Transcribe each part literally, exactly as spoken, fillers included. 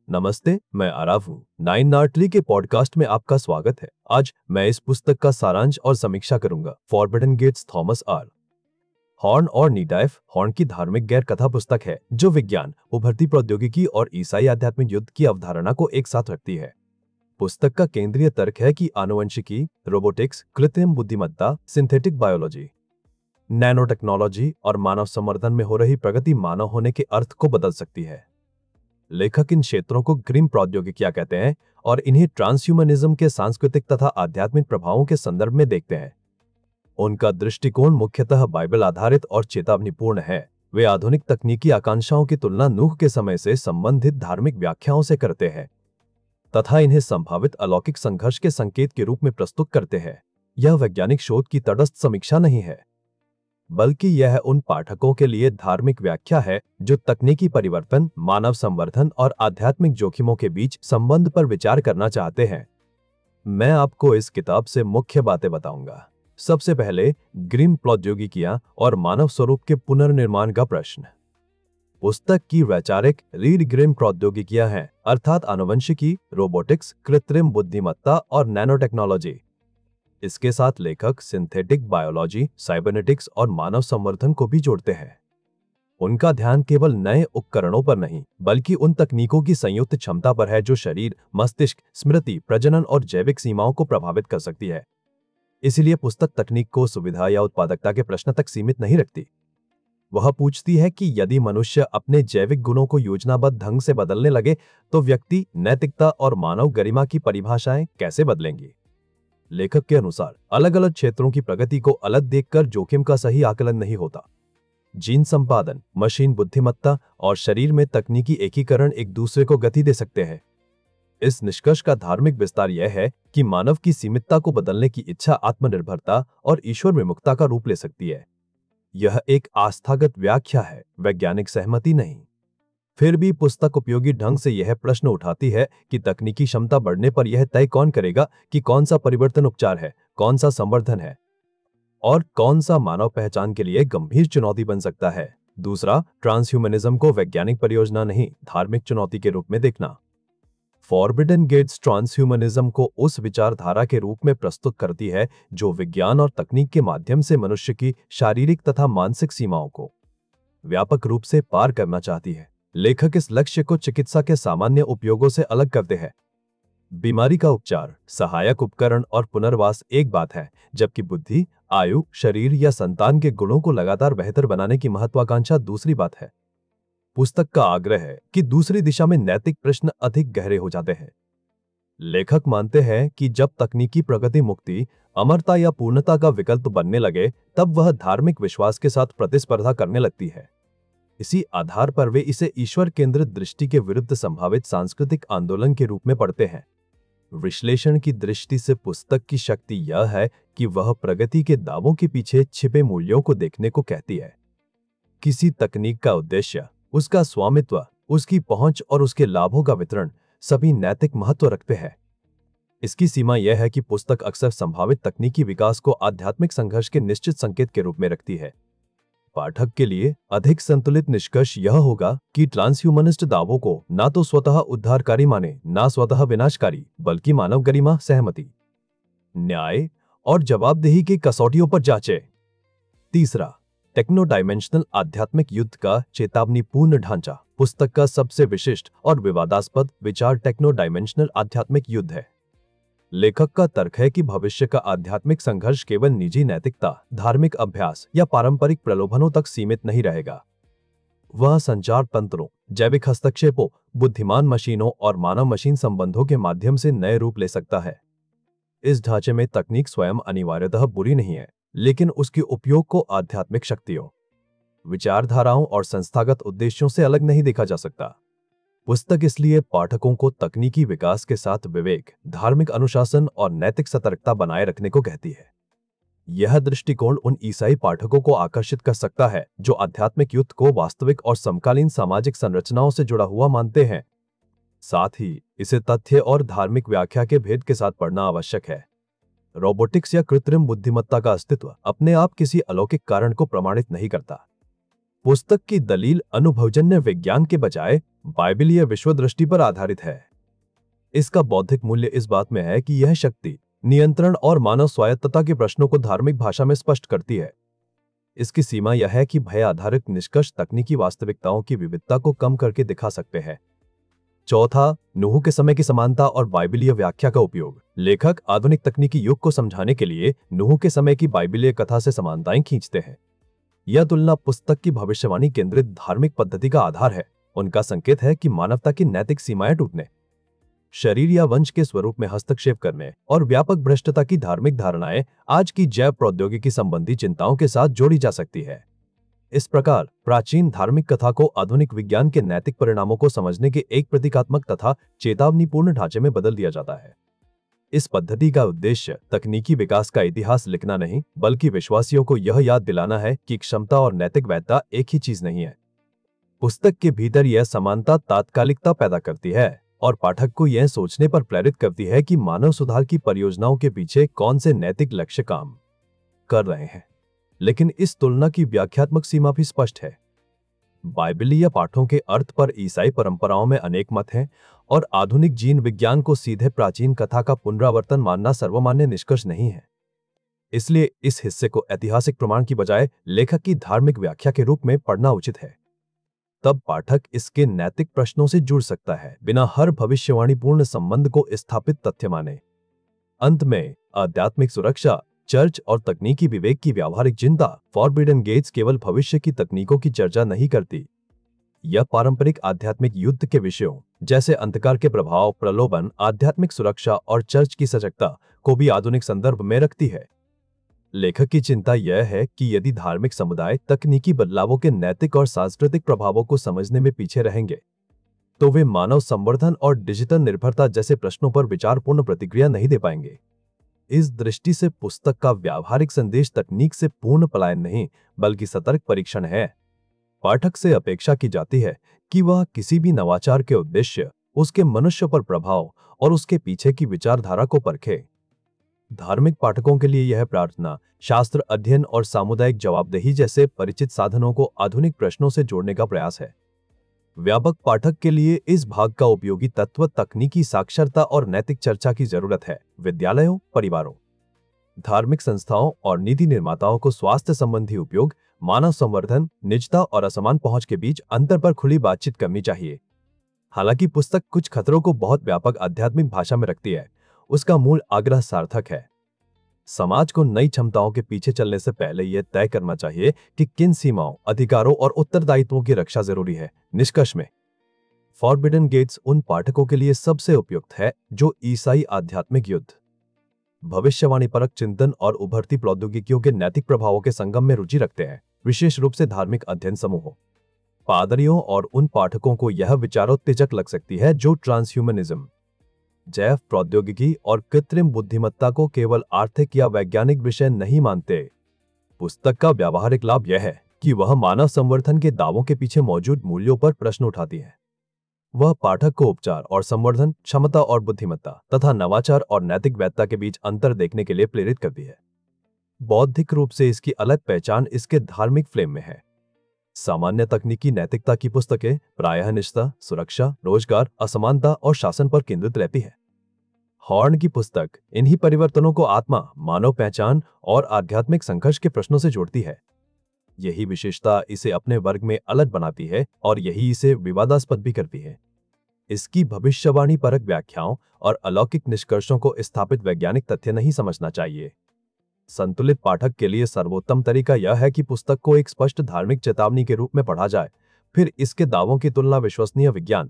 नमस्ते, मैं आराव हूँ। नाइन नार्टली के पॉडकास्ट में आपका स्वागत है। आज मैं इस पुस्तक का सारांश और समीक्षा करूंगा। Forbidden gates, Thomas R Horn और नीडाइफ हॉर्न की धार्मिक गैर कथा पुस्तक है जो विज्ञान, उभरती प्रौद्योगिकी और ईसाई आध्यात्मिक युद्ध की अवधारणा को एक साथ रखती है। पुस्तक का केंद्रीय तर्क है कि आनुवंशिकी, रोबोटिक्स, कृत्रिम बुद्धिमत्ता, सिंथेटिक बायोलॉजी, नैनो टेक्नोलॉजी और मानव संवर्धन में हो रही प्रगति मानव होने के अर्थ को बदल सकती है। लेखक इन क्षेत्रों को ग्रीन प्रौद्योगिकियां कहते हैं और इन्हें ट्रांसह्यूमनिज्म के सांस्कृतिक तथा आध्यात्मिक प्रभावों के संदर्भ में देखते हैं। उनका दृष्टिकोण मुख्यतः बाइबल आधारित और चेतावनीपूर्ण है। वे आधुनिक तकनीकी आकांक्षाओं की तुलना नूह के समय से संबंधित धार्मिक व्याख्याओं से करते हैं तथा इन्हें संभावित अलौकिक संघर्ष के संकेत के रूप में प्रस्तुत करते हैं। यह वैज्ञानिक शोध की तटस्थ समीक्षा नहीं है, बल्कि यह उन पाठकों के लिए धार्मिक व्याख्या है जो तकनीकी परिवर्तन, मानव संवर्धन और आध्यात्मिक जोखिमों के बीच संबंध पर विचार करना चाहते हैं। मैं आपको इस किताब से मुख्य बातें बताऊंगा। सबसे पहले, ग्रीन प्रौद्योगिकियां और मानव स्वरूप के पुनर्निर्माण का प्रश्न। पुस्तक की वैचारिक रीड ग्रीन प्रौद्योगिकियां हैं, अर्थात आनुवंशिकी, रोबोटिक्स, कृत्रिम बुद्धिमत्ता और नैनो टेक्नोलॉजी। इसके साथ लेखक सिंथेटिक बायोलॉजी, साइबरनेटिक्स और मानव संवर्धन को भी जोड़ते हैं। उनका ध्यान केवल नए उपकरणों पर नहीं, बल्कि उन तकनीकों की संयुक्त क्षमता पर है जो शरीर, मस्तिष्क, स्मृति, प्रजनन और जैविक सीमाओं को प्रभावित कर सकती है। इसलिए पुस्तक तकनीक को सुविधा या उत्पादकता के प्रश्न तक सीमित नहीं रखती। वह पूछती है कि यदि मनुष्य अपने जैविक गुणों को योजनाबद्ध ढंग से बदलने लगे तो व्यक्ति, नैतिकता और मानव गरिमा की परिभाषाएं कैसे बदलेंगी। लेखक के अनुसार अलग अलग क्षेत्रों की प्रगति को अलग देखकर जोखिम का सही आकलन नहीं होता। जीन संपादन, मशीन बुद्धिमत्ता और शरीर में तकनीकी एकीकरण एक दूसरे को गति दे सकते हैं। इस निष्कर्ष का धार्मिक विस्तार यह है कि मानव की सीमितता को बदलने की इच्छा आत्मनिर्भरता और ईश्वर विमुक्ता का रूप ले सकती है। यह एक आस्थागत व्याख्या है, वैज्ञानिक सहमति नहीं। फिर भी पुस्तक उपयोगी ढंग से यह प्रश्न उठाती है कि तकनीकी क्षमता बढ़ने पर यह तय कौन करेगा कि कौन सा परिवर्तन उपचार है, कौन सा संवर्धन है और कौन सा मानव पहचान के लिए गंभीर चुनौती बन सकता है। दूसरा, ट्रांसह्यूमनिज्म को वैज्ञानिक परियोजना नहीं, धार्मिक चुनौती के रूप में देखना। फॉरबिडन गेट्स ट्रांसह्यूमनिज्म को उस विचारधारा के रूप में प्रस्तुत करती है जो विज्ञान और तकनीक के माध्यम से मनुष्य की शारीरिक तथा मानसिक सीमाओं को व्यापक रूप से पार करना चाहती है। लेखक इस लक्ष्य को चिकित्सा के सामान्य उपयोगों से अलग करते हैं। बीमारी का उपचार, सहायक उपकरण और पुनर्वास एक बात है, जबकि बुद्धि, आयु, शरीर या संतान के गुणों को लगातार बेहतर बनाने की महत्वाकांक्षा दूसरी बात है। पुस्तक का आग्रह है कि दूसरी दिशा में नैतिक प्रश्न अधिक गहरे हो जाते हैं। लेखक मानते हैं कि जब तकनीकी प्रगति मुक्ति, अमरता या पूर्णता का विकल्प बनने लगे, तब वह धार्मिक विश्वास के साथ प्रतिस्पर्धा करने लगती है। इसी आधार पर वे इसे ईश्वर केंद्रित दृष्टि के विरुद्ध संभावित सांस्कृतिक आंदोलन के रूप में पढ़ते हैं। विश्लेषण की दृष्टि से पुस्तक की शक्ति यह है कि वह प्रगति के दावों के पीछे छिपे मूल्यों को देखने को कहती है। किसी तकनीक का उद्देश्य, उसका स्वामित्व, उसकी पहुंच और उसके लाभों का वितरण सभी नैतिक महत्व रखते हैं। इसकी सीमा यह है कि पुस्तक अक्सर संभावित तकनीकी विकास को आध्यात्मिक संघर्ष के निश्चित संकेत के रूप में रखती है। पाठक के लिए अधिक संतुलित निष्कर्ष यह होगा कि ट्रांसह्यूमनिस्ट दावों को ना तो स्वतः उद्धारकारी माने, ना स्वतः विनाशकारी, बल्कि मानव गरिमा, सहमति, न्याय और जवाबदेही की कसौटियों पर जांचे। तीसरा, टेक्नो डायमेंशनल आध्यात्मिक युद्ध का चेतावनीपूर्ण ढांचा। पुस्तक का सबसे विशिष्ट और विवादास्पद विचार टेक्नो डायमेंशनल आध्यात्मिक युद्ध है। लेखक का तर्क है कि भविष्य का आध्यात्मिक संघर्ष केवल निजी नैतिकता, धार्मिक अभ्यास या पारंपरिक प्रलोभनों तक सीमित नहीं रहेगा। वह संचार तंत्रों, जैविक हस्तक्षेपों, बुद्धिमान मशीनों और मानव मशीन संबंधों के माध्यम से नए रूप ले सकता है। इस ढांचे में तकनीक स्वयं अनिवार्यतः बुरी नहीं है, लेकिन उसके उपयोग को आध्यात्मिक शक्तियों, विचारधाराओं और संस्थागत उद्देश्यों से अलग नहीं देखा जा सकता। पुस्तक इसलिए पाठकों को तकनीकी विकास के साथ विवेक, धार्मिक अनुशासन और नैतिक सतर्कता बनाए रखने को कहती है। यह दृष्टिकोण उन ईसाई पाठकों को आकर्षित कर सकता है जो आध्यात्मिक युद्ध को वास्तविक और समकालीन सामाजिक संरचनाओं से जुड़ा हुआ मानते हैं। साथ ही इसे तथ्य और धार्मिक व्याख्या के भेद के साथ पढ़ना आवश्यक है। रोबोटिक्स या कृत्रिम बुद्धिमत्ता का अस्तित्व अपने आप किसी अलौकिक कारण को प्रमाणित नहीं करता। पुस्तक की दलील अनुभवजन्य विज्ञान के बजाय बाइबलीय विश्व दृष्टि पर आधारित है। इसका बौद्धिक मूल्य इस बात में है कि यह शक्ति, नियंत्रण और मानव स्वायत्तता के प्रश्नों को धार्मिक भाषा में स्पष्ट करती है। इसकी सीमा यह है कि भय आधारित निष्कर्ष तकनीकी वास्तविकताओं की विविधता को कम करके दिखा सकते हैं। चौथा, नूह के समय की समानता और बाइबलीय व्याख्या का उपयोग। लेखक आधुनिक तकनीकी युग को समझाने के लिए नूह के समय की बाइबलीय कथा से समानताएं खींचते हैं। यह तुलना पुस्तक की भविष्यवाणी केंद्रित धार्मिक पद्धति का आधार है। उनका संकेत है कि मानवता की नैतिक सीमाएं टूटने, शरीर या वंश के स्वरूप में हस्तक्षेप करने और व्यापक भ्रष्टता की धार्मिक धारणाएं आज की जैव प्रौद्योगिकी संबंधी चिंताओं के साथ जोड़ी जा सकती है। इस प्रकार प्राचीन धार्मिक कथा को आधुनिक विज्ञान के नैतिक परिणामों को समझने के एक प्रतीकात्मक तथा चेतावनीपूर्ण ढांचे में बदल दिया जाता है। इस पद्धति का उद्देश्य तकनीकी विकास का इतिहास लिखना नहीं, बल्कि विश्वासियों को यह याद दिलाना है कि क्षमता और नैतिक वैधता एक ही चीज नहीं है। पुस्तक के भीतर यह समानता तात्कालिकता पैदा करती है और पाठक को यह सोचने पर प्रेरित करती है कि मानव सुधार की परियोजनाओं के पीछे कौन से नैतिक लक्ष्य काम कर रहे हैं। लेकिन इस तुलना की व्याख्यात्मक सीमा भी स्पष्ट है। बाइबलीय पाठों के अर्थ पर ईसाई परंपराओं में अनेक मत हैं और आधुनिक जीन विज्ञान को सीधे प्राचीन कथा का पुनरावर्तन मानना सर्वमान्य निष्कर्ष नहीं है। इसलिए इस हिस्से को ऐतिहासिक प्रमाण की बजाय लेखक की धार्मिक व्याख्या के रूप में पढ़ना उचित है। तब पाठक इसके नैतिक प्रश्नों से जुड़ सकता है, बिना हर भविष्यवाणीपूर्ण संबंध को स्थापित तथ्य माने। अंत में आध्यात्मिक सुरक्षा, चर्च और तकनीकी विवेक की व्यावहारिक चिंता, फॉरबिडन गेट्स केवल भविष्य की तकनीकों की चर्चा नहीं करती। यह पारंपरिक आध्यात्मिक युद्ध के विषयों जैसे अंधकार के प्रभाव, प्रलोभन, आध्यात्मिक सुरक्षा और चर्च की सजगता को भी आधुनिक संदर्भ में रखती है। लेखक की चिंता यह है कि यदि धार्मिक समुदाय तकनीकी बदलावों के नैतिक और सांस्कृतिक प्रभावों को समझने में पीछे रहेंगे, तो वे मानव संवर्धन और डिजिटल निर्भरता जैसे प्रश्नों पर विचारपूर्ण प्रतिक्रिया नहीं दे पाएंगे। इस दृष्टि से पुस्तक का व्यावहारिक संदेश तकनीक से पूर्ण पलायन नहीं, बल्कि सतर्क परीक्षण है। पाठक से अपेक्षा की जाती है कि वह किसी भी नवाचार के उद्देश्य, उसके मनुष्य पर प्रभाव और उसके पीछे की विचारधारा को परखे। धार्मिक पाठकों के लिए यह प्रार्थना, शास्त्र अध्ययन और सामुदायिक जवाबदेही जैसे परिचित साधनों को आधुनिक प्रश्नों से जोड़ने का प्रयास है। व्यापक पाठक के लिए इस भाग का उपयोगी तत्व तकनीकी साक्षरता और नैतिक चर्चा की जरूरत है। विद्यालयों, परिवारों, धार्मिक संस्थाओं और नीति निर्माताओं को स्वास्थ्य संबंधी उपयोग, मानव संवर्धन, निजता और असमान पहुंच के बीच अंतर पर खुली बातचीत करनी चाहिए। हालांकि पुस्तक कुछ खतरों को बहुत व्यापक आध्यात्मिक भाषा में रखती है, उसका मूल आग्रह सार्थक है। समाज को नई क्षमताओं के पीछे चलने से पहले यह तय करना चाहिए कि किन सीमाओं, अधिकारों और उत्तरदायित्वों की रक्षा जरूरी है। निष्कर्ष में, फॉरबिडन गेट्स उन पाठकों के लिए सबसे उपयुक्त है जो ईसाई आध्यात्मिक युद्ध, भविष्यवाणी परक चिंतन और उभरती प्रौद्योगिकियों के नैतिक प्रभावों के संगम में रुचि रखते हैं, विशेष रूप से धार्मिक अध्ययन समूहों, पादरियों और उन पाठकों को यह विचारोत्तेजक लग सकती है जो ट्रांसह्यूमनिज्म, जैव प्रौद्योगिकी और कृत्रिम बुद्धिमत्ता को केवल आर्थिक या वैज्ञानिक विषय नहीं मानते। पुस्तक का व्यावहारिक लाभ यह है कि वह मानव संवर्धन के दावों के पीछे मौजूद मूल्यों पर प्रश्न उठाती है। वह पाठक को उपचार और संवर्धन, क्षमता और बुद्धिमत्ता तथा नवाचार और नैतिक वैधता के बीच अंतर देखने के लिए प्रेरित करती है। बौद्धिक रूप से इसकी अलग पहचान इसके धार्मिक फ्लेम में है। सामान्य तकनीकी नैतिकता की पुस्तकें प्रायः निष्ठा, सुरक्षा, रोजगार, असमानता और शासन पर केंद्रित रहती है। हॉर्न की पुस्तक इन्हीं परिवर्तनों को आत्मा, मानव पहचान और आध्यात्मिक संघर्ष के प्रश्नों से जोड़ती है। यही विशेषता इसे अपने वर्ग में अलग बनाती है और यही इसे विवादास्पद भी करती है। इसकी भविष्यवाणी परक व्याख्याओं और अलौकिक निष्कर्षों को स्थापित वैज्ञानिक तथ्य नहीं समझना चाहिए। संतुलित पाठक के लिए सर्वोत्तम तरीका यह है कि पुस्तक को एक स्पष्ट धार्मिक चेतावनी के रूप में पढ़ा जाए, फिर इसके दावों की तुलना विश्वसनीय विज्ञान,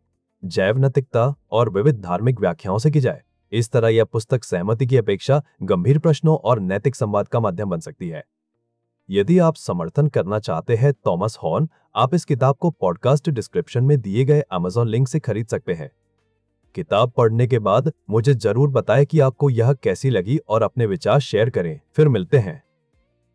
जैव नैतिकता और विविध धार्मिक व्याख्याओं से की जाए। इस तरह यह पुस्तक सहमति की अपेक्षा गंभीर प्रश्नों और नैतिक संवाद का माध्यम बन सकती है। यदि आप समर्थन करना चाहते हैं थॉमस हॉर्न, आप इस किताब को पॉडकास्ट डिस्क्रिप्शन में दिए गए अमेज़न लिंक से खरीद सकते हैं। किताब पढ़ने के बाद मुझे जरूर बताएं कि आपको यह कैसी लगी और अपने विचार शेयर करें। फिर मिलते हैं।